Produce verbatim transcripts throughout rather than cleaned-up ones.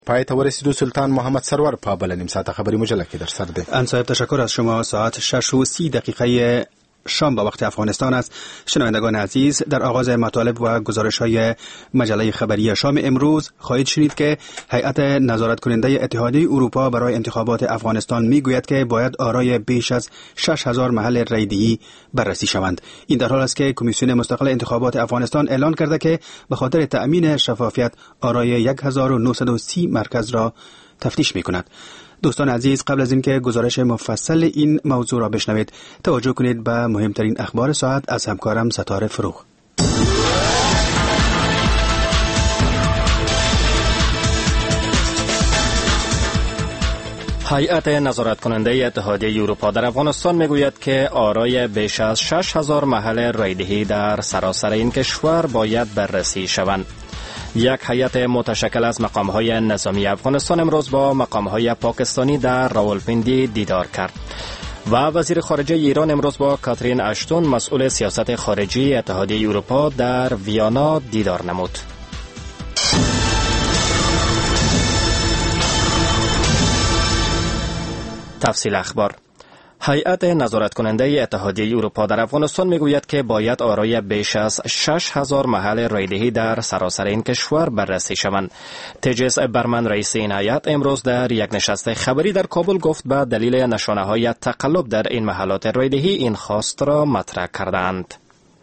پای ته ورسیدو سلطان محمد سرور په بل نیم ساعت خبری مجله کې در سر دی. ان صاحب تشکر از شما. ساعت شش و سی دقیقه شام به وقت افغانستان است. شنوندگان عزیز، در آغاز مطالب و گزارش‌های مجله خبری شام امروز خواهید شنید که هیئت نظارت کننده اتحادیه اروپا برای انتخابات افغانستان میگوید که باید آرای بیش از شش هزار محل رایدهی بررسی شوند. این در حال است که کمیسیون مستقل انتخابات افغانستان اعلان کرده که به خاطر تأمین شفافیت آرای هزار و نهصد و سی مرکز را تفتیش می‌کند. دوستان عزیز، قبل از اینکه گزارش مفصل این موضوع را بشنوید، توجه کنید به مهمترین اخبار ساعت از همکارم ستاره فروغ. هیئت نظارت کننده اتحادیه اروپا در افغانستان میگوید که آرای بیش از شش هزار محل رایدهی در سراسر این کشور باید بررسی شوند. یک هیئت متشکل از مقام‌های نظامی افغانستان امروز با مقام‌های پاکستانی در راولپیندی دیدار کرد و وزیر خارجه ایران امروز با کاترین اشتون مسئول سیاست خارجی اتحادیه اروپا در ویانا دیدار نمود. تفصیل اخبار. هیئت نظارت کننده اتحادیه اروپا در افغانستان میگوید که باید آرای بیش از شش هزار محل رایدهی در سراسر این کشور بررسی شوند. تجس برمن رئیس این هیئت امروز در یک نشست خبری در کابل گفت به دلیل نشانه های تقلب در این محلات رایدهی این خواست را مطرح کردند.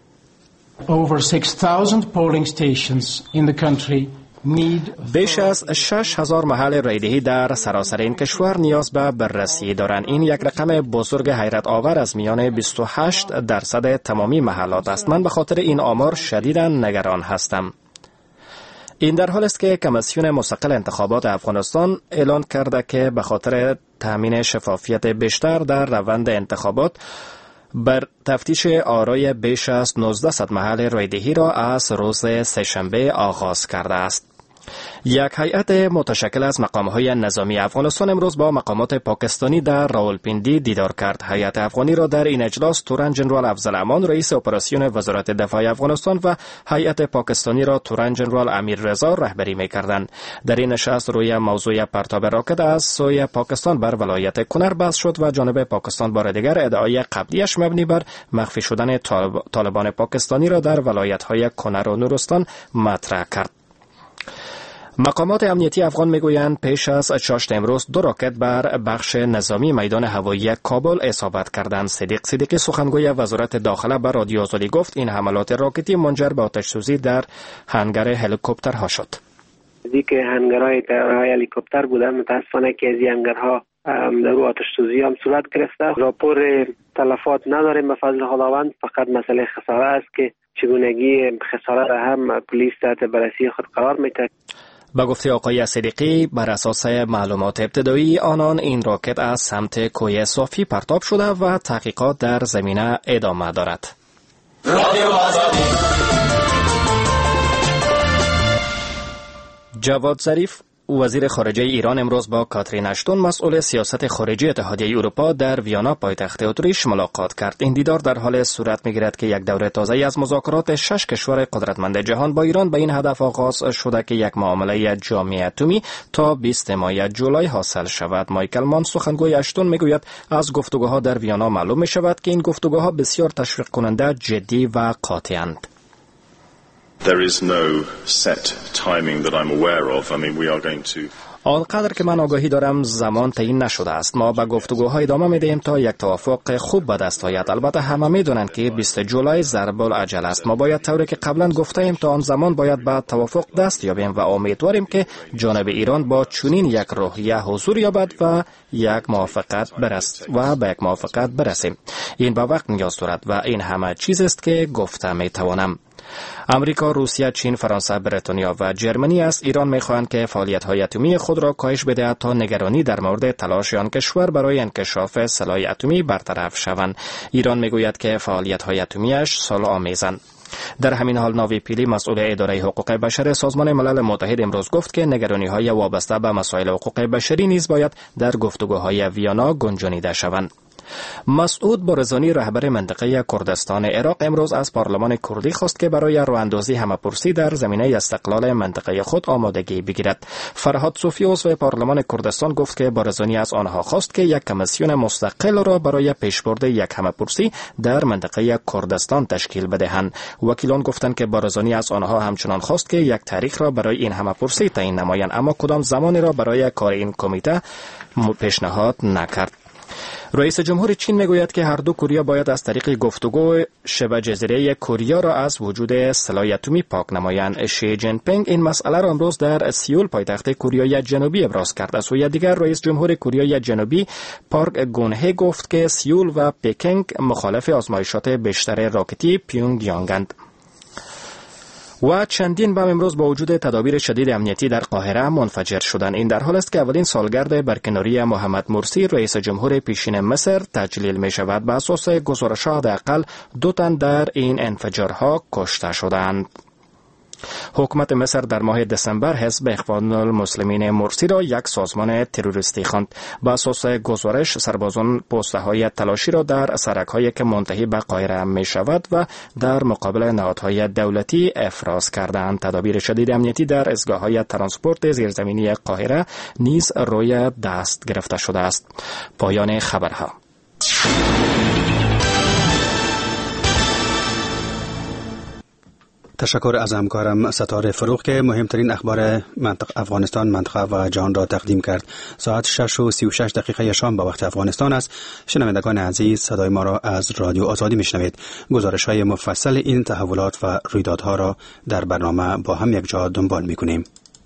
Over six thousand polling stations in the country بیش از شش هزار محل رایدهی در سراسر این کشور نیاز به بررسی دارند. این یک رقم بزرگ حیرت آور از میان بیست و هشت درصد تمامی محلات است. من به خاطر این آمار شدیداً نگران هستم. این در حال است که کمیسیون مستقل انتخابات افغانستان اعلان کرده که به خاطر تامین شفافیت بیشتر در روند انتخابات بر تفتیش آرای بیش از نوزده محل رایدهی را از روز سه‌شنبه آغاز کرده است. یک هیئت متشکل از مقام‌های نظامی افغانستان امروز با مقامات پاکستانی در راولپیندی دیدار کرد. هیئت افغانی را در این اجلاس تورن جنرال افضل امان رئیس اپراسیون وزارت دفاع افغانستان و هیئت پاکستانی را تورن جنرال امیر رضا رهبری می‌کردند. در این نشست روی موضوع پرتاب راکت از سوی پاکستان بر ولایت کنر بحث شد و جانب پاکستان بار دیگر ادعای قبلیش مبنی بر مخفی شدن طالبان پاکستانی را در ولایت‌های کنر و نورستان مطرح کرد. مقامات امنیتی افغان میگویند پیش از چاشت امروز دو راکت بر بخش نظامی میدان هوایی کابل اصابت کردند. صدیق صدیقی سخنگوی وزارت داخله به رادیو آزادی گفت این حملات راکتی منجر به آتش‌سوزی در هنگر هلیکوپترها شد. دیگه هنگرهای طیاره‌های هلیکوپتر بودن، متاسفانه که از این هنگرها در رو آتش‌سوزی هم صورت گرفته. راپور تلفات نداریم به فضل خداوند، فقط مسئله خساره است که چگونگی خساره را هم پلیس تحت بررسی خود قرار میده. با گفته آقای صدیقی بر اساس معلومات ابتدایی آنان این راکت از سمت کوه صافی پرتاب شده و تحقیقات در زمینه ادامه دارد. جواد ظریف وزیر خارجه ایران امروز با کاترین اشتون مسئول سیاست خارجی اتحادیه اروپا در ویانا پایتخت اتریش ملاقات کرد. این دیدار در حال صورت می‌گیرد که یک دوره تازه از مذاکرات شش کشور قدرتمند جهان با ایران به این هدف آغاز شده که یک معامله جامع اتمی تا بیست ماه جولای حاصل شود. مایکل مان سخنگوی اشتون میگوید از گفتگوها در ویانا معلوم می‌شود که این گفتگوها بسیار تشویق کننده، جدی و قاطعند. There is no set timing that I'm aware of. I mean, we are going to آنقدر که من آگاهی دارم زمان تعیین نشده است. ما به گفتگوها ادامه میدهیم تا یک توافق خوب به دست آید. البته همه میدونند که بیست جولای ضرب الاجل است. ما باید طوری که قبلا گفتیم تا آن زمان باید به توافق دست یابیم و امیدواریم که جانب ایران با چنین یک روحیه حضور یابد و یک موافقت برست و به یک موافقت برسیم. این به وقت نیاز دارد و این همه چیز است که گفته میتوانم. امریکا، روسیه، چین، فرانسه، بریتانیا و جرمنی از ایران می‌خواهند که فعالیت‌های اتمی خود را کاهش بدهد تا نگرانی در مورد تلاش آن کشور برای انکشاف سلاح اتمی برطرف شوند. ایران می‌گوید که فعالیت‌های اتمی‌اش صلح‌آمیزند. در همین حال ناوی پیلی مسئول اداره حقوق بشر سازمان ملل متحد امروز گفت که نگرانی‌های وابسته به مسائل حقوق بشری نیز باید در گفتگوهای ویانا گنجانیده شوند. مسعود بارزانی رهبر منطقه کردستان عراق امروز از پارلمان کردی خواست که برای راه‌اندازی همه‌پرسی در زمینه استقلال منطقه خود آمادگی بگیرد. فرهاد صوفی عضو پارلمان کردستان گفت که بارزانی از آنها خواست که یک کمیسیون مستقل را برای پیشبرد یک همه‌پرسی در منطقه کردستان تشکیل بدهند. وکیلان گفتند که بارزانی از آنها همچنان خواست که یک تاریخ را برای این همه‌پرسی تعیین نمایند، اما کدام زمانی را برای کار این کمیته پیشنهاد نکرد. رئیس جمهور چین میگوید که هر دو کره باید از طریق گفتگو شبه جزیره کره را از وجود سلاح اتمی پاک نمایند. شی جین پینگ این مسئله را امروز در سئول پایتخت کره جنوبی ابراز کرد. از سوی دیگر رئیس جمهور کره جنوبی پارک گون-هه گفت که سئول و پکینگ مخالف آزمایشات بیشتر راکتی پیونگ یانگند. و چندین بم امروز با وجود تدابیر شدید امنیتی در قاهره منفجر شدند. این در حال است که اولین سالگرد برکناری محمد مرسی رئیس جمهور پیشین مصر تجلیل می شود. به اساس گزارش‌ها حداقل دو تن در این انفجارها کشته شدند. حکومت مصر در ماه دسامبر حزب اخوان المسلمین مرسی را یک سازمان تروریستی خواند. با اساس گزارش سربازان پست‌های تلاشی را در سرک‌هایی که منتهی به قاهره می‌شود و در مقابل نهادهای دولتی افراز کردند. تدابیر شدید امنیتی در ایستگاه‌های ترانسپورت زیرزمینی قاهره نیز روی دست گرفته شده است. پایان خبرها. تشکر از همکارم ستاره فروغ که مهمترین اخبار منطقه افغانستان، منطقه و جهان را تقدیم کرد. ساعت شش و سی و شش دقیقه شام به وقت افغانستان است. شنوندگان عزیز، صدای ما را از رادیو آزادی میشنوید. گزارش‌های مفصل این تحولات و رویدادها را در برنامه با هم یک جا دنبال می‌کنیم.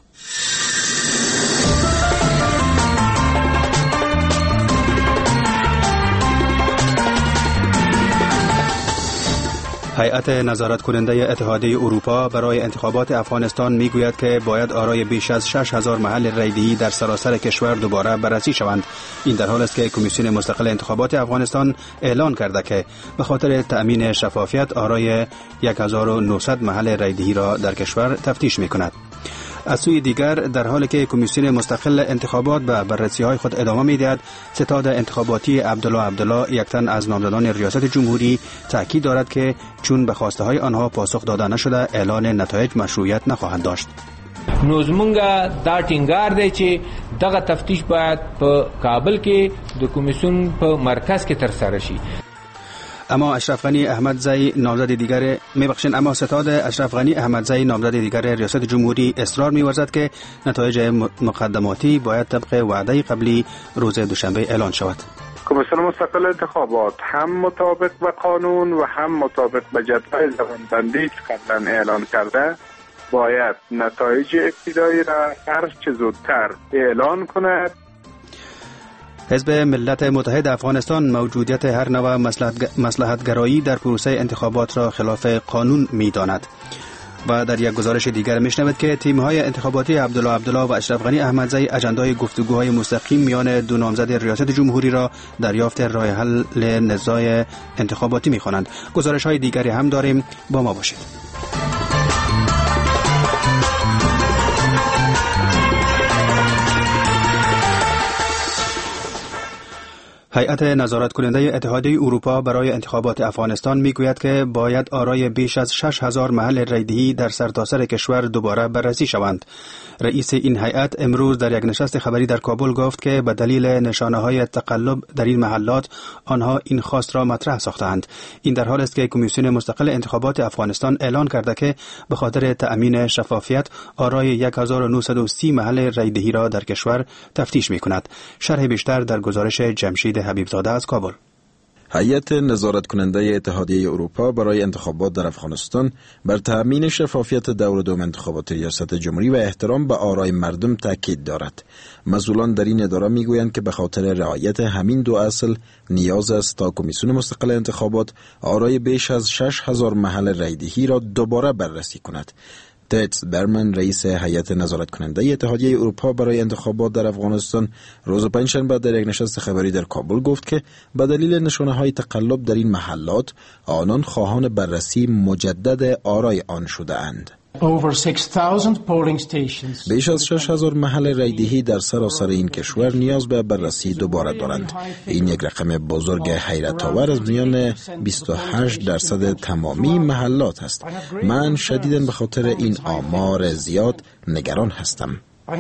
هیئت نظارت کننده اتحادیه اروپا برای انتخابات افغانستان میگوید که باید آرای بیش از شش هزار محل رایدهی در سراسر کشور دوباره بررسی شوند. این در حال است که کمیسیون مستقل انتخابات افغانستان اعلان کرده که به خاطر تأمین شفافیت آرای هزار و نهصد محل رایدهی را در کشور تفتیش میکند. از سوی دیگر در حالی که کمیسیون مستقل انتخابات به بررسی‌های خود ادامه می‌دهد، ستاد انتخاباتی عبدالله عبدالله یک تن از نامزدان ریاست جمهوری تاکید دارد که چون به خواسته‌های آنها پاسخ داده نشده اعلان نتایج مشروعیت نخواهند داشت. نو زمونږه دا ټینګار دی چې دغه تفتیش باید په کابل کې د کمیسیون په مرکز کې ترسره شي. اما اشرف غنی احمدزی نامزد دیگر میبخشین اما ستاد اشرف غنی احمدزی نامزد دیگر ریاست جمهوری اصرار می‌ورزد که نتایج مقدماتی باید طبق وعده قبلی روز دوشنبه اعلان شود. کمیسیون مستقل انتخابات هم مطابق به قانون و هم مطابق به جدول زمانبندی که قبلا اعلان کرده باید نتایج ابتدایی را هر چه زودتر اعلان کند. حزب ملت متحد افغانستان موجودیت هر نوع مصلحت‌گرایی در پروسه انتخابات را خلاف قانون می‌داند. و در یک گزارش دیگر میشنوید که تیم‌های انتخاباتی عبدالله عبدالله و اشرف غنی احمدزی اجندای گفتگوهای مستقیم میان دو نامزد ریاست جمهوری را دریافت راه حل نزاع انتخاباتی می‌خوانند. گزارش‌های دیگری هم داریم، با ما باشید. هیئت نظارت کننده اتحادیه اروپا برای انتخابات افغانستان میگوید که باید آرای بیش از شش هزار محل رایدهی در سرتاسر کشور دوباره بررسی شوند. رئیس این هیئت امروز در یک نشست خبری در کابل گفت که به دلیل نشانه‌های تقلب در این محلات آنها این خواست را مطرح ساختند. این در حال است که کمیسیون مستقل انتخابات افغانستان اعلان کرده که به خاطر تأمین شفافیت آرای هزار و نهصد و سی محل رایدهی را در کشور تفتیش می‌کند. شرح بیشتر در گزارش جمشید حبیبزاده از کابل. هیئت نظارت کننده اتحادیه اروپا برای انتخابات در افغانستان بر تأمین شفافیت دور دوم انتخابات ریاست جمهوری و احترام به آرای مردم تاکید دارد. مسئولان در این اداره میگویند که به خاطر رعایت همین دو اصل نیاز است تا کمیسیون مستقل انتخابات آرای بیش از شش هزار محل رایدهی را دوباره بررسی کند. تیتس برمن رئیس هیئت نظارت کننده اتحادیه اروپا برای انتخابات در افغانستان روز پنجشنبه در یک نشست خبری در کابل گفت که به دلیل نشانه‌های تقلب در این محلات آنان خواهان بررسی مجدد آرای آن شده اند. بیش از شش هزار محل رایدهی در سراسر این کشور نیاز به بررسی دوباره دارند. این یک رقم بزرگ حیرت آور از میان بیست و هشت درصد تمامی محلات است. من شدیداً به خاطر این آمار زیاد نگران هستم.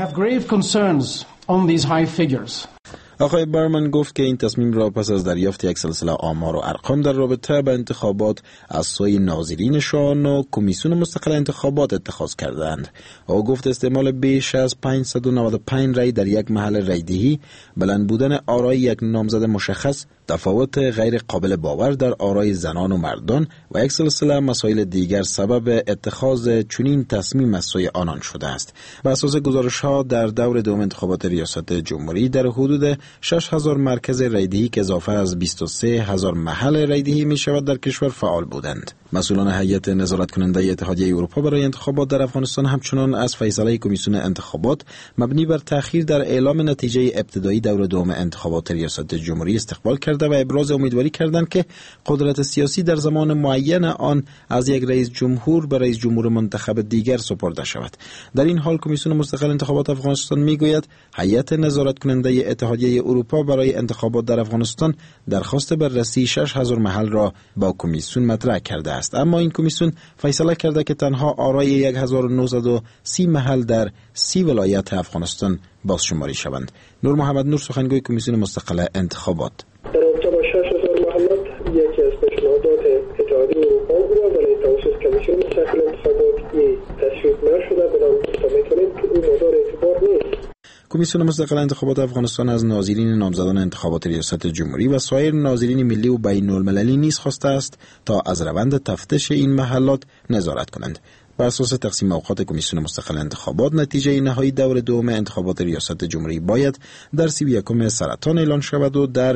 آقای برمن گفت که این تصمیم را پس از دریافت یک سلسله آمار و ارقام در رابطه با انتخابات از سوی ناظرینشان و کمیسیون مستقل انتخابات اتخاذ کردند. او گفت استعمال بیش از پانصد و نود و پنج رای در یک محل رایدهی، بلند بودن آرای یک نامزد مشخص، تفاوت غیر قابل باور در آرای زنان و مردان و یک سلسله مسائل دیگر سبب اتخاذ چنین تصمیم از سوی آنان شده است. بر اساس گزارش‌ها در دور دوم انتخابات ریاست جمهوری در حدود شش هزار مرکز رایدهی که اضافه از بیست و سه هزار محل رایدهی می شود در کشور فعال بودند. مسئولان هیئت نظارت کننده اتحادیه اروپا برای انتخابات در افغانستان همچنان از فیصله کمیسیون انتخابات مبنی بر تأخیر در اعلام نتیجه ابتدایی دور دوم انتخابات ریاست جمهوری استقبال کرده و ابراز امیدواری کردند که قدرت سیاسی در زمان معین آن از یک رئیس جمهور به رئیس جمهور منتخب دیگر سپرده شود. در این حال کمیسیون مستقل انتخابات افغانستان میگوید هیئت نظارت کننده اتحادیه اروپا برای انتخابات در افغانستان درخواست بررسی شش هزار محل را با کمیسیون مطرح کرده است، اما این کمیسیون فیصله کرده که تنها آرای هزار و نهصد و سی محل در سی ولایت افغانستان بازشماری شوند. نور محمد نور، سخنگوی کمیسیون مستقل انتخابات: در رابطه با شش هزار محلات یکی از پیشنهادات اتحادیه اروپا بود برای تأسیس کمیسیون مستقل انتخابات تصویب نشده، بنابراین می‌تونیم که این موضوع اعتبار نیست. کمیسیون مستقل انتخابات افغانستان از ناظرین نامزدان انتخابات ریاست جمهوری و سایر ناظرین ملی و بین المللی نیز خواسته است تا از روند تفتیش این محلات نظارت کنند. بر اساس تقسیم اوقات کمیسیون مستقل انتخابات، نتیجه نهایی دور دوم انتخابات ریاست جمهوری باید در سی و یکم سرطان اعلان شود و در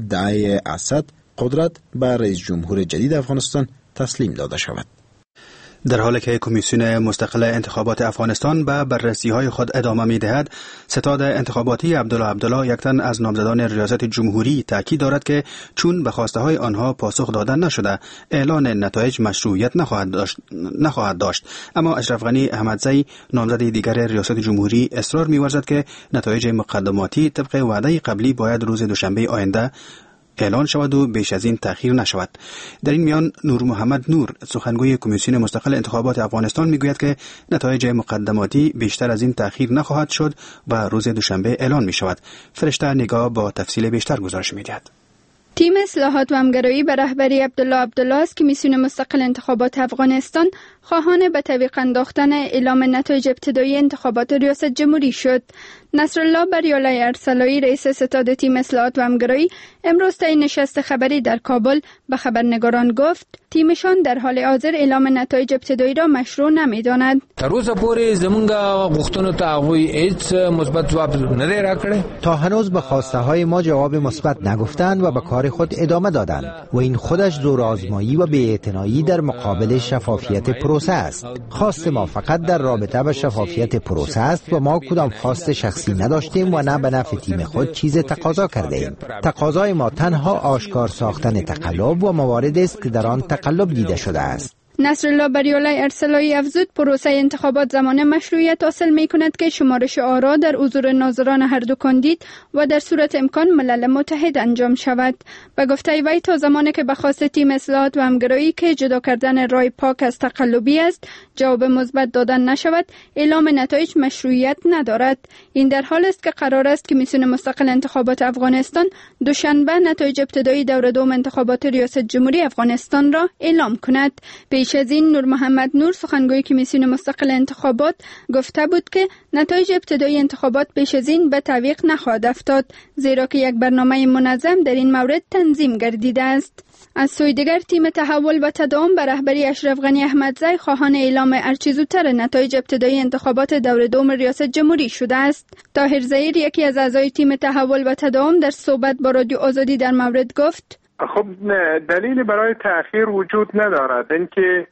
ده اسد قدرت به رئیس جمهور جدید افغانستان تسلیم داده شود. در حالی که کمیسیون مستقل انتخابات افغانستان به بررسی‌های خود ادامه می‌دهد، ستاد انتخاباتی عبدالله عبدالله یک تن از نامزدان ریاست جمهوری تاکید دارد که چون به خواسته‌های آنها پاسخ داده نشده، اعلان نتایج مشروعیت نخواهد داشت. نخواهد داشت. اما اشرف غنی احمدزی، نامزد دیگر ریاست جمهوری، اصرار می‌ورزد که نتایج مقدماتی طبق وعده قبلی باید روز دوشنبه آینده اعلان شود و بیش از این تأخیر نشود. در این میان نور محمد نور، سخنگوی کمیسیون مستقل انتخابات افغانستان، میگوید که نتایج مقدماتی بیشتر از این تأخیر نخواهد شد و روز دوشنبه اعلان می شود. فرشته نگاه با تفصیل بیشتر گزارش می‌دهد. تیم اصلاحات و همگرایی به رهبری عبدالله عبدالله از کمیسیون مستقل انتخابات افغانستان خواهان به تعویق انداختن اعلام نتایج ابتدایی انتخابات ریاست جمهوری شد. نصرالله بریالای ارسلایی، رئیس ستاد تیم اصلاحات و همگرایی، امروز طی نشست خبری در کابل به خبرنگاران گفت تیمشان در حال حاضر اعلام نتایج ابتدایی را مشروع نمی‌داند. تر اوسه پورې زمونږ غوښتنو ته هغوی هیڅ مثبت جواب نه دی راکړی. تا هنوز به خواسته های ما جواب مثبت نگفتند و به کار خود ادامه دادند و این خودش زورآزمایی و بی‌اعتنایی در مقابل شفافیت پروسه است. خواست ما فقط در رابطه با شفافیت پروسه است و ما کدام خواست شخصی نداشتیم و نه به نفع تیم خود چیز تقاضا کرده ایم. تقاضای ما تنها آشکار ساختن تقلب و مواردی است که در آن تقلب دیده شده است. نصرالله بریالای ارسلایی افزود پروسه انتخابات زمان مشروعیت حاصل می کند که شمارش آرا در حضور ناظران هر دو کاندید و در صورت امکان ملل متحد انجام شود. به گفته وی تا زمانی که به خواست تیم اصلاحات و همگرایی که جدا کردن رای پاک از تقلبی است جواب مثبت دادن نشود، اعلام نتایج مشروعیت ندارد. این در حال است که قرار است کمیسیون مستقل انتخابات افغانستان دوشنبه نتایج ابتدایی دور دوم انتخابات ریاست جمهوری افغانستان را اعلام کند. پیش از این نور محمد نور، سخنگوی کمیسیون مستقل انتخابات، گفته بود که نتایج ابتدایی انتخابات پیش از این به تعویق نخواهد افتاد، زیرا که یک برنامه منظم در این مورد تنظیم گردیده است. از سوی دیگر تیم تحول و تداوم به رهبری اشرف غنی احمدزی خواهان اعلام هرچه زودتر نتایج ابتدایی انتخابات دور دوم ریاست جمهوری شده است. طاهر زهیر، یکی از اعضای تیم تحول و تداوم، در صحبت با رادیو آزادی در مورد گفت: خب دلیلی برای تأخیر وجود ندارد. اینکه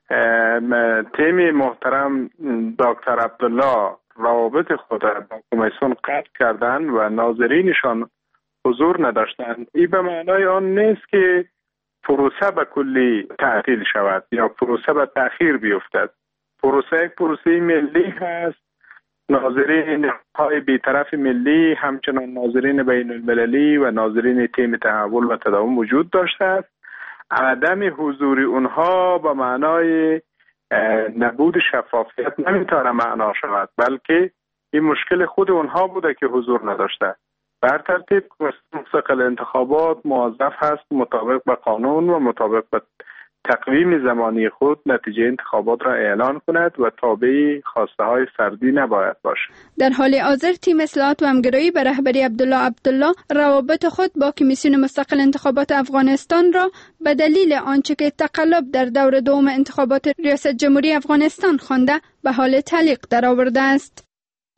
تیم محترم دکتر عبدالله روابط خود با کمیسیون قطع کردند و ناظرینشان حضور نداشتند، این به معنای آن نیست که پروسه به کلی تعطیل شود یا پروسه به تأخیر بیفتد. پروسه پروسه ملی هست. ناظرین نهادهای بیطرف ملی همچنان ناظرین بین المللی و ناظرین تیم تحول و تداوم وجود داشته است. عدم حضور اونها به معنای نبود شفافیت نمیتونه معنا شود، بلکه این مشکل خود اونها بوده که حضور نداشته. بر ترتیب مستقل انتخابات موظف هست مطابق به قانون و مطابق به تقویم زمانی خود نتیجه انتخابات را اعلان کند و تابع خواسته های فردی نباید باشد. در حال حاضر تیم اصلاحات و همگرایی به رهبری عبدالله عبدالله روابط خود با کمیسیون مستقل انتخابات افغانستان را به دلیل آنچه که تقلب در دور دوم انتخابات ریاست جمهوری افغانستان خوانده به حال تعلیق درآورده است.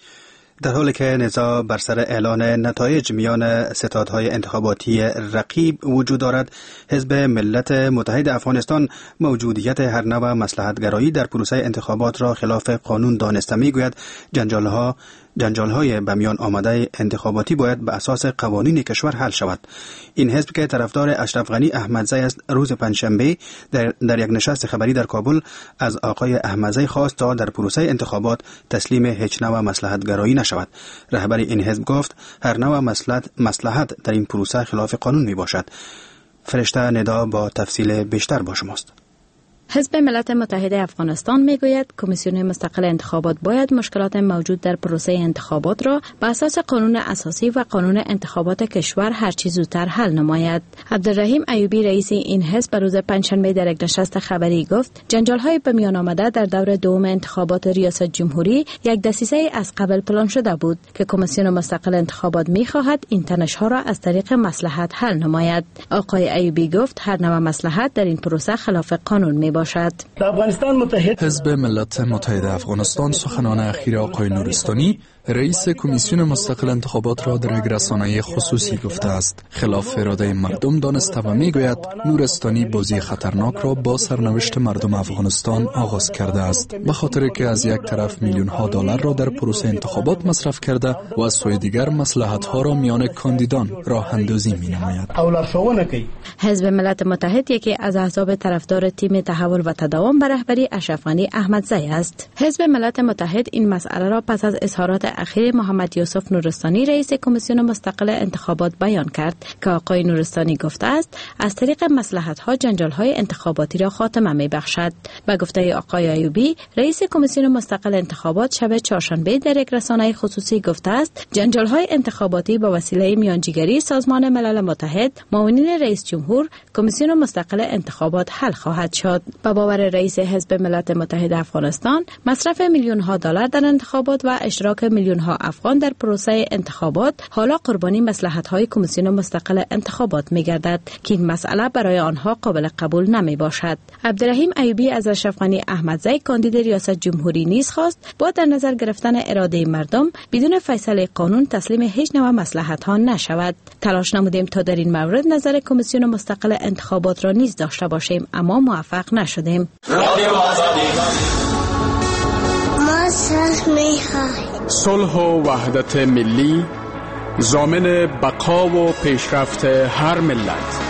در حالی که نزاع بر سر اعلان نتایج میان ستادهای انتخاباتی رقیب وجود دارد، حزب ملت متحد افغانستان موجودیت هر نوع مصلحت‌گرایی در پروسه انتخابات را خلاف قانون دانسته می‌گوید. جنجال‌ها جنجال‌های به میان آمده انتخاباتی باید به اساس قوانین کشور حل شود. این حزب که طرفدار اشرف غنی احمدزی است، روز پنجشنبه در, در یک نشست خبری در کابل از آقای احمدزی خواست تا در پروسه انتخابات تسلیم هیچ نوع مصلحت‌گرایی نشود. رهبر این حزب گفت هر نوع مصلحت مصلحت در این پروسه خلاف قانون می باشد. فرشته ندا با تفصیل بیشتر با شماست. حزب ملت متحد افغانستان میگوید کمیسیون مستقل انتخابات باید مشکلات موجود در پروسه انتخابات را به اساس قانون اساسی و قانون انتخابات کشور هر چه زودتر حل نماید. عبدالرحیم ایوبی رئیس این حزب روز پنجشنبه در یک نشست خبری گفت جنجال‌های به میان آمده در دور دوم انتخابات ریاست جمهوری یک دسیسه از قبل پلان شده بود که کمیسیون مستقل انتخابات می‌خواهد این تنش‌ها را از طریق مصلحت حل نماید. آقای ایوبی گفت هر نوع مصلحت در این پروسه خلاف قانون می باشد. افغانستان متحد حزب ملت متحد افغانستان سخنان اخیر آقای نورستانی رئیس کمیسیون مستقل انتخابات را در یک رسانه خصوصی گفته است. خلاف اراده مردم دانسته و میگوید نورستانی بازی خطرناک را با سرنوشت مردم افغانستان آغاز کرده است، به خاطر که از یک طرف میلیون ها دلار را در پروسه انتخابات مصرف کرده و از سوی دیگر مصلحت ها را میان کاندیدان راه اندازی می نماید. حزب ملت متحد یکی از احزاب طرفدار تیم تحول و تداوم به رهبری اشرف غنی احمدزی است. حزب ملت متحد این مسئله را پس از اظهارات اخیر محمد یوسف نورستانی رئیس کمیسیون مستقل انتخابات بیان کرد که آقای نورستانی گفته است از طریق مصلحت‌ها جنجال‌های انتخاباتی را خاتمه می‌بخشد. به گفته آقای ایوبی رئیس کمیسیون مستقل انتخابات شب چهارشنبه در یک رسانه خصوصی گفته است جنجال‌های انتخاباتی با وسیله میانجیگری سازمان ملل متحد معاونین رئیس جمهور کمیسیون مستقل انتخابات حل خواهد شد. به باور رئیس حزب ملت متحد افغانستان مصرف میلیون‌ها دلار در انتخابات و اشتراک میلیون ها افغان در پروسه انتخابات حالا قربانی مصلحت‌های کمیسیون مستقل انتخابات می‌گردد که این مسئله برای آنها قابل قبول نمی‌باشد. عبدالرحیم ایوبی از اشرف غنی احمدزی کاندید ریاست جمهوری نیز خواست با در نظر گرفتن اراده مردم بدون فیصله قانون تسلیم هیچ نوع مصلحت‌ها نشود. تلاش نمودیم تا در این مورد نظر کمیسیون مستقل انتخابات را نیز داشته باشیم اما موفق نشدیم. ما صلح می‌خواهیم. صلح و وحدت ملی ضامن بقا و پیشرفت هر ملت.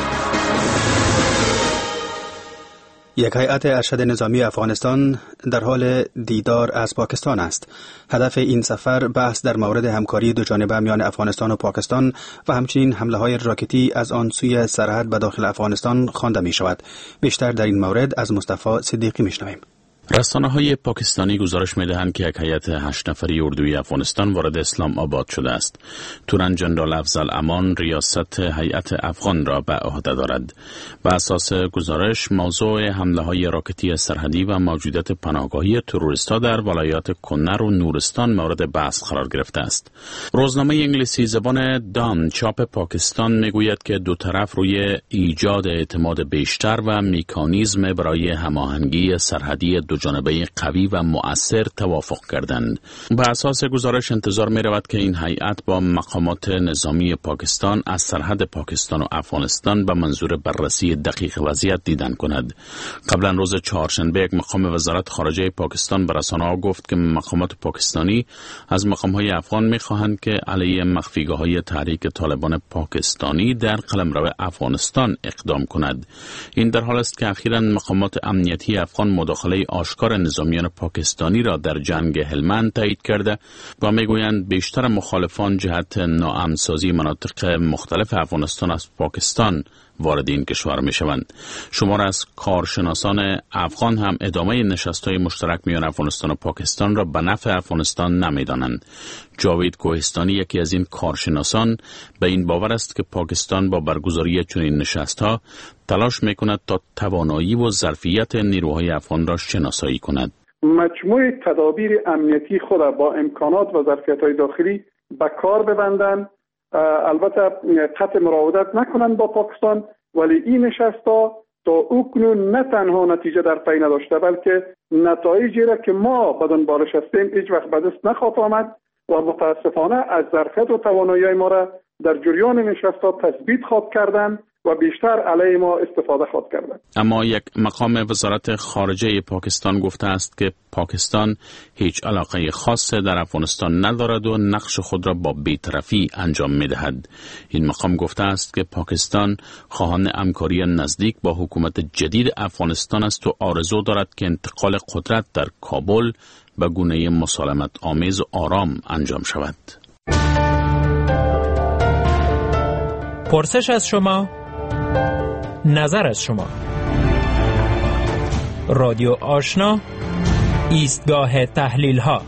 یک هیئت ارشد نظامی افغانستان در حال دیدار از پاکستان است. هدف این سفر بحث در مورد همکاری دوجانبه میان افغانستان و پاکستان و همچنین حمله های راکتی از آن سوی سرحد به داخل افغانستان خوانده می شود. بیشتر در این مورد از مصطفی صدیقی می شنویم. رسانه‌های پاکستانی گزارش می‌دهند که یک هیئت هشت نفری اردوی افغانستان وارد اسلام آباد شده است. تورن جنرال افضل امان ریاست هیئت افغان را به عهده دارد. بر اساس گزارش موضوع حمله‌های راکتی سرحدی و موجودیت پناهگاهی تروریست‌ها در ولایات کنر و نورستان مورد بحث قرار گرفته است. روزنامه انگلیسی زبان دان چاپ پاکستان می‌گوید که دو طرف روی ایجاد اعتماد بیشتر و مکانیزم برای هماهنگی سرحدی دو جانبه قوی و مؤثر توافق کردند. به اساس گزارش انتظار می رود که این هیئت با مقامات نظامی پاکستان از سرحد پاکستان و افغانستان به منظور بررسی دقیق وضعیت دیدن کند. قبلا روز چهارشنبه یک مقام وزارت خارجه پاکستان به رسانه‌ها گفت که مقامات پاکستانی از مقام‌های افغان می خواهند که علیه مخفیگاه‌های تحریک طالبان پاکستانی در قلمرو افغانستان اقدام کند. این در حال است که اخیراً مقامات امنیتی افغان مداخله آشکار نظامیان پاکستانی را در جنگ هلمند تایید کرده و میگویند بیشتر مخالفان جهت ناامن‌سازی مناطق مختلف افغانستان از پاکستان وارد این کشور می شوند. شمار از کارشناسان افغان هم ادامه نشست‌های مشترک میان افغانستان و پاکستان را به نفع افغانستان نمی دانند. جاوید کوهستانی یکی از این کارشناسان به این باور است که پاکستان با برگزاری چنین نشست‌ها تلاش می کند تا توانایی و ظرفیت نیروهای افغان را شناسایی کند. مجموع تدابیر امنیتی خود با امکانات و ظرفیت‌های داخلی به کار ببندند. البته قطع مراودت نکنند با پاکستان، ولی این نشست‌ها تا اکنون نه تنها نتیجه در پی نداشته بلکه نتایجی را که ما بدون بالش هستیم هیچ وقت به دست نخواهد آمد و متاسفانه از ظرفیت و توانایی ما را در جریان نشست‌ها تثبیت خواهد کردند و بیشتر علیه ما استفاده خواهد کردند. اما یک مقام وزارت خارجه پاکستان گفته است که پاکستان هیچ علاقه خاص در افغانستان ندارد و نقش خود را با بی‌طرفی انجام می‌دهد. این مقام گفته است که پاکستان خواهان همکاری نزدیک با حکومت جدید افغانستان است و آرزو دارد که انتقال قدرت در کابل به گونه مسالمت آمیز و آرام انجام شود. پرسش از شما، نظر از شما. رادیو آشنا، ایستگاه تحلیل ها.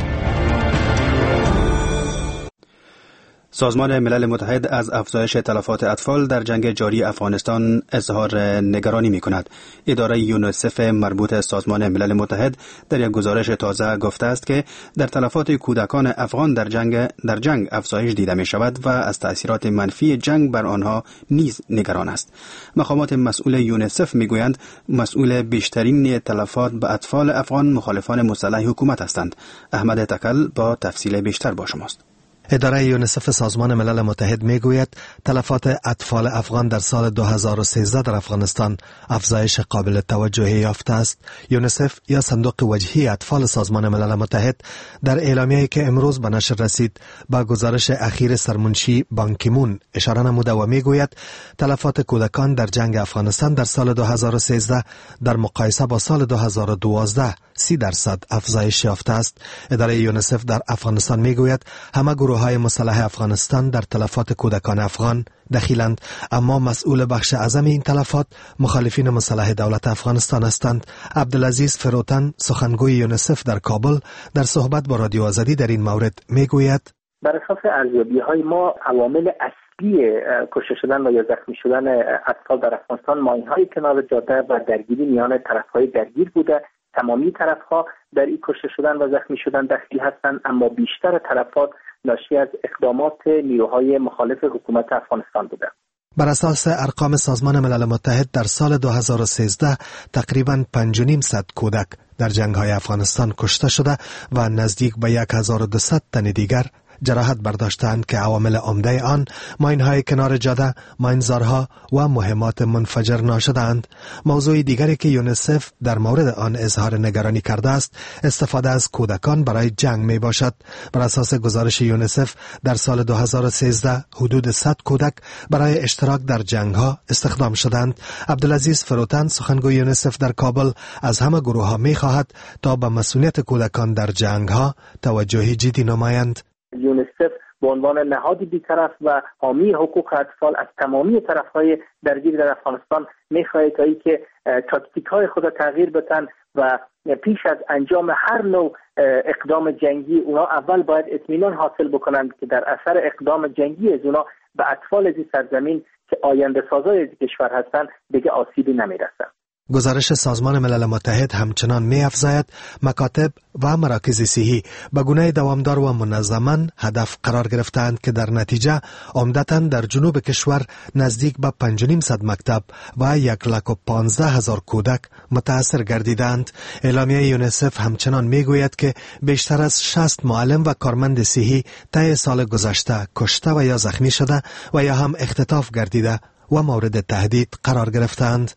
سازمان ملل متحد از افزایش تلفات اطفال در جنگ جاری افغانستان اظهار نگرانی می کند. اداره یونیسف مربوط سازمان ملل متحد در یک گزارش تازه گفته است که در تلفات کودکان افغان در جنگ در جنگ افزایش دیده می شود و از تأثیرات منفی جنگ بر آنها نیز نگران است. مقامات مسئول یونیسف می گویند مسئول بیشترین تلفات به اطفال افغان مخالفان مسلح حکومت هستند. احمد تکل با تفصیل بیشتر با شماست. اداره یونیسف سازمان ملل متحد میگوید تلفات اطفال افغان در سال دو هزار و سیزده در افغانستان افزایش قابل توجهی یافته است. یونیسف یا صندوق وجهی اطفال سازمان ملل متحد در اعلامیه‌ای که امروز به نشر رسید با گزارش اخیر سرمنشی بان کی مون اشاره نموده و میگوید تلفات کودکان در جنگ افغانستان در سال دو هزار و سیزده در مقایسه با سال دو هزار و دوازده سی درصد افزایش یافته است. اداره یونیسف در افغانستان میگوید همه گروه‌های مسلح افغانستان در تلفات کودکان افغان دخیلند، اما مسئول بخش اعظم این تلفات مخالفین مسلح دولت افغانستان هستند. عبدالعزیز فروتن، سخنگوی یونیسف در کابل، در صحبت با رادیو آزادی در این مورد میگوید بر اساس ارزیابی‌های ما عوامل اصلی کشته شدن و یا زخمی شدن اطفال در افغانستان ماین‌های کنار جاده و درگیری میان طرف‌های درگیر بوده. تمامی طرف‌ها در این کشته شدن و زخمی شدن دخیل هستند، اما بیشتر تلفات ناشی از اقدامات نیروهای مخالف حکومت افغانستان بوده. بر اساس ارقام سازمان ملل متحد در سال دو هزار و سیزده تقریباً پنج و نیم صد کودک در جنگ‌های افغانستان کشته شده و نزدیک به یک هزار و دویست تن دیگر جراحت برداشتند که عوامل عمده آن ماین‌های کنار جاده، ماینزارها و مهمات منفجر ناشده‌اند. موضوع دیگری که یونیسف در مورد آن اظهار نگرانی کرده است استفاده از کودکان برای جنگ می باشد. بر اساس گزارش یونیسف در سال دو هزار و سیزده حدود صد کودک برای اشتراک در جنگ‌ها استخدام شدند. عبدالعزیز فروتن، سخنگوی یونیسف در کابل، از همه گروه‌ها می‌خواهد تا به مسئولیت کودکان در جنگ‌ها توجه جدی نمایند. یونیسف به عنوان نهادی بی‌طرف و حامی حقوق اطفال از تمامی طرف‌های درگیر در افغانستان می‌خواهد تا اینکه تاکتیک‌های خود تغییر بدن و پیش از انجام هر نوع اقدام جنگی اونا اول باید اطمینان حاصل بکنند که در اثر اقدام جنگی از اونا به اطفال از سرزمین که آینده سازای از کشور هستند دیگه آسیبی نمی‌رسد. گزارش سازمان ملل متحد همچنان می افزاید مکاتب و مراکز صحی به گونه دوامدار و منظما هدف قرار گرفتند که در نتیجه عمدتاً در جنوب کشور نزدیک به پنج و نیم صد مکتب و یک لاک و پانزده هزار کودک متاثر گردیدند. اعلامیه یونیسف همچنان می گوید که بیشتر از شصت معلم و کارمند صحی طی سال گذشته کشته و یا زخمی شده و یا هم اختطاف گردیده و مورد تهدید قرار گرفتند.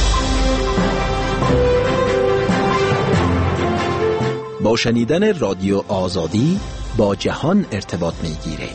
با شنیدن رادیو آزادی با جهان ارتباط می گیرید.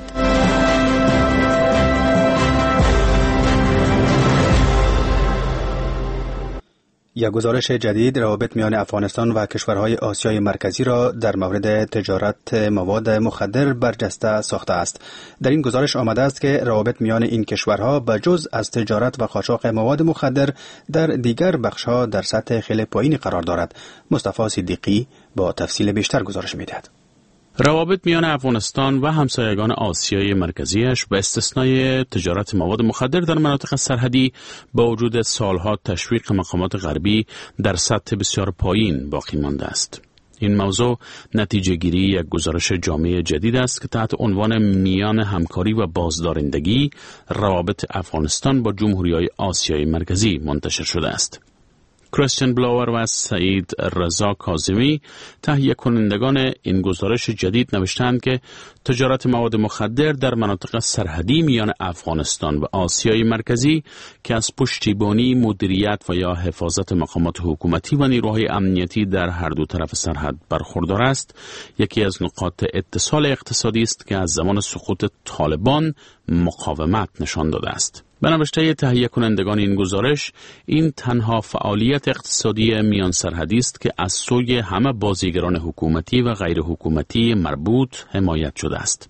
یک گزارش جدید روابط میان افغانستان و کشورهای آسیای مرکزی را در مورد تجارت مواد مخدر برجسته ساخته است. در این گزارش آمده است که روابط میان این کشورها به جز از تجارت و قاچاق مواد مخدر در دیگر بخش‌ها در سطح خیلی پایینی قرار دارد. مصطفی صدیقی با تفصیل بیشتر گزارش می‌دهد. روابط میان افغانستان و همسایگان آسیای مرکزیش به استثنای تجارت مواد مخدر در مناطق سرحدی با وجود سالها تشویق مقامات غربی در سطح بسیار پایین باقی مانده است. این موضوع نتیجه گیری یک گزارش جامع جدید است که تحت عنوان میان همکاری و بازدارندگی روابط افغانستان با جمهوری‌های آسیای مرکزی منتشر شده است. کریستیان بلاور و سعید رضا کاظمی تهیه کنندگان این گزارش جدید نوشتند که تجارت مواد مخدر در مناطق سرحدی میان افغانستان و آسیای مرکزی که از پشتیبانی، مدیریت و یا حفاظت مقامات حکومتی و نیروهای امنیتی در هر دو طرف سرحد برخوردار است، یکی از نقاط اتصال اقتصادی است که از زمان سقوط طالبان مقاومت نشان داده است. به نوشته تهیه کنندگان این گزارش، این تنها فعالیت اقتصادی میان سرحدی است که از سوی همه بازیگران حکومتی و غیر حکومتی مربوط حمایت شده است.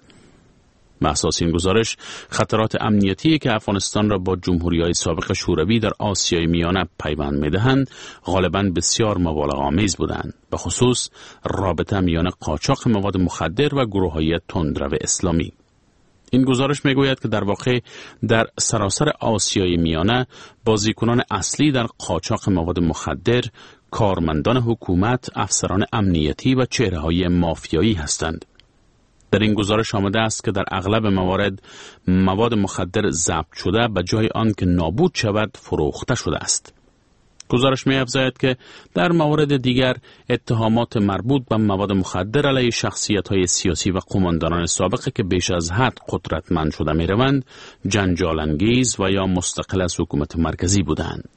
به اساس این گزارش، خطرات امنیتی که افغانستان را با جمهوری‌های سابق شوروی در آسیای میانه پیوند می‌دهند، غالباً بسیار مبالغه‌آمیز بودند، به خصوص رابطه میان قاچاق مواد مخدر و گروه‌های تندرو اسلامی. این گزارش میگوید که در واقع در سراسر آسیای میانه بازیکنان اصلی در قاچاق مواد مخدر کارمندان حکومت، افسران امنیتی و چهره‌های مافیایی هستند. در این گزارش آمده است که در اغلب موارد مواد مخدر ضبط شده به جای آن که نابود شود فروخته شده است. گزارش می افزاید که در موارد دیگر اتهامات مربوط به مواد مخدر علیه شخصیت‌های سیاسی و قماندانان سابق که بیش از حد قدرتمند شده می روند جنجال انگیز و یا مستقل از حکومت مرکزی بودند.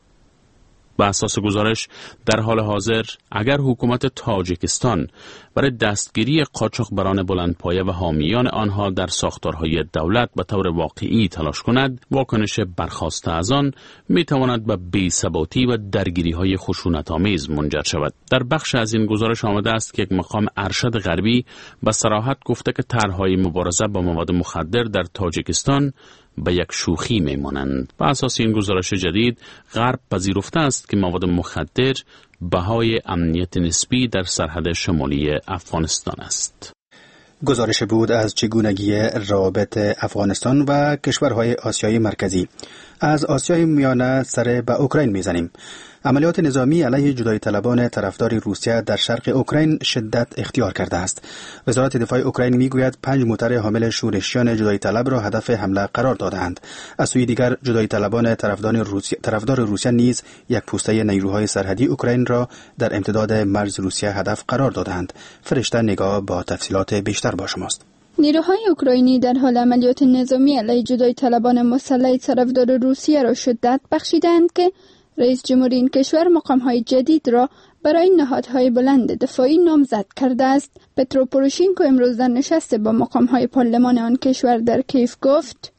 به اساس گزارش در حال حاضر اگر حکومت تاجیکستان برای دستگیری قاچاقبران بلندپایه و حامیان آنها در ساختارهای دولت به طور واقعی تلاش کند، واکنش برخاسته از آن می تواند به بی‌ثباتی و درگیری‌های خشونت‌آمیز منجر شود. در بخش از این گزارش آمده است که یک مقام ارشد غربی به صراحت گفته که طرح‌های مبارزه با مواد مخدر در تاجیکستان به یک شوخی میمانند. بر اساس این گزارش جدید، غرب پذیرفته است که مواد مخدر بهای امنیت نسبی در سرحد شمالی افغانستان است. گزارش بود از چگونگی روابط افغانستان و کشورهای آسیای مرکزی. از آسیای میانه سر به اوکراین میزنیم. عملیات نظامی علیه جدایی طلبان طرفدار روسیه در شرق اوکراین شدت اختیار کرده است. وزارت دفاع اوکراین میگوید پنج موتر حامل شورشیان جدایی طلب را هدف حمله قرار دادند. از سوی دیگر جدایی طلبان طرفدار روسیه طرفدار روسیه نیز یک پوسته نیروهای سرحدی اوکراین را در امتداد مرز روسیه هدف قرار دادند. فرشته نگاه با تفصیلات بیشتر با شماست. نیروهای اوکراینی در حال عملیات نظامی علیه جدایی طلبان مسلح طرفدار روسیه را شدت بخشیدند که رئیس جمهور این کشور مقام‌های جدید را برای نهادهای بلند دفاعی نامزد کرده است. پترو پوروشینکو امروز در نشست با مقام‌های پارلمان آن کشور در کیف گفت: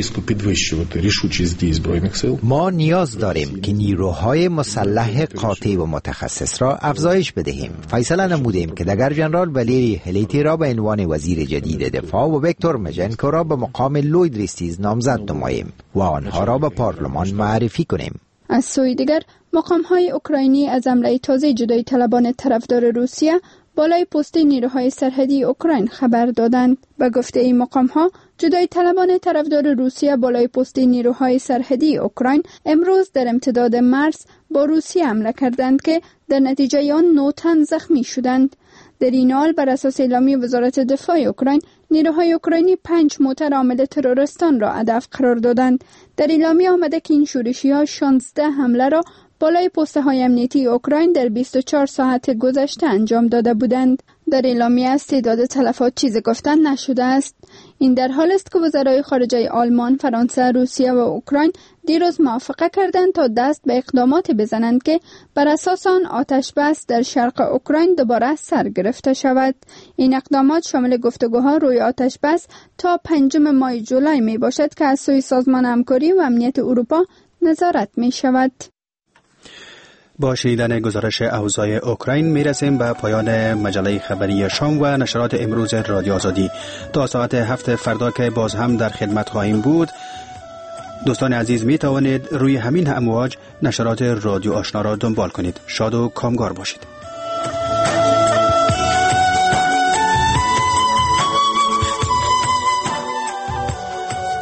ما نیاز داریم که نیروهای مسلح قاطع و متخصص را افزایش بدهیم. فیصله نمودیم که دگر ژنرال والری هلیتی را به عنوان وزیر جدید دفاع و ویکتور مژنکو را به مقام لوید ریستیز نامزد نماییم و آنها را به پارلمان معرفی کنیم. از سوی دیگر مقام‌های اوکراینی از حمله تازه جدایی طلبان طرفدار روسیه بالای پست نیروهای سرحدی اوکراین خبر دادند. به گفته این مقام‌ها، جدایی طلبان طرفدار روسیه بالای پست نیروهای سرحدی اوکراین امروز در امتداد مرز با روسیه حمله کردند که در نتیجه آن نه تن زخمی شدند. در این حال بر اساس اعلامیه وزارت دفاع اوکراین، نیروهای اوکراینی پنج موتر حامل تروریستان را هدف قرار دادند. در اعلامیه آمده که این شورشی‌ها شانزده حمله را بالای پست‌های امنیتی اوکراین در بیست و چهار ساعت گذشته انجام داده بودند. در اعلامیه از تعداد تلفات چیزی گفتن نشده است. این در حال است که وزرای خارجه آلمان، فرانسه، روسیه و اوکراین دیروز موافقه کردند تا دست به اقدامات بزنند که بر اساس آن آتش بس در شرق اوکراین دوباره سر گرفته شود. این اقدامات شامل گفتگوها روی آتش بس تا پنجم ماه جولای می باشد که از سوی سازمان همکاری و امنیت اروپا نظارت می شود. با شنیدن گزارش اوضاع اوکراین میرسیم به پایان مجله خبری شام و نشرات امروز رادیو آزادی. تا ساعت هفت فردا که باز هم در خدمت خواهیم بود. دوستان عزیز می توانید روی همین امواج نشرات رادیو آشنا را دنبال کنید. شاد و کامگار باشید.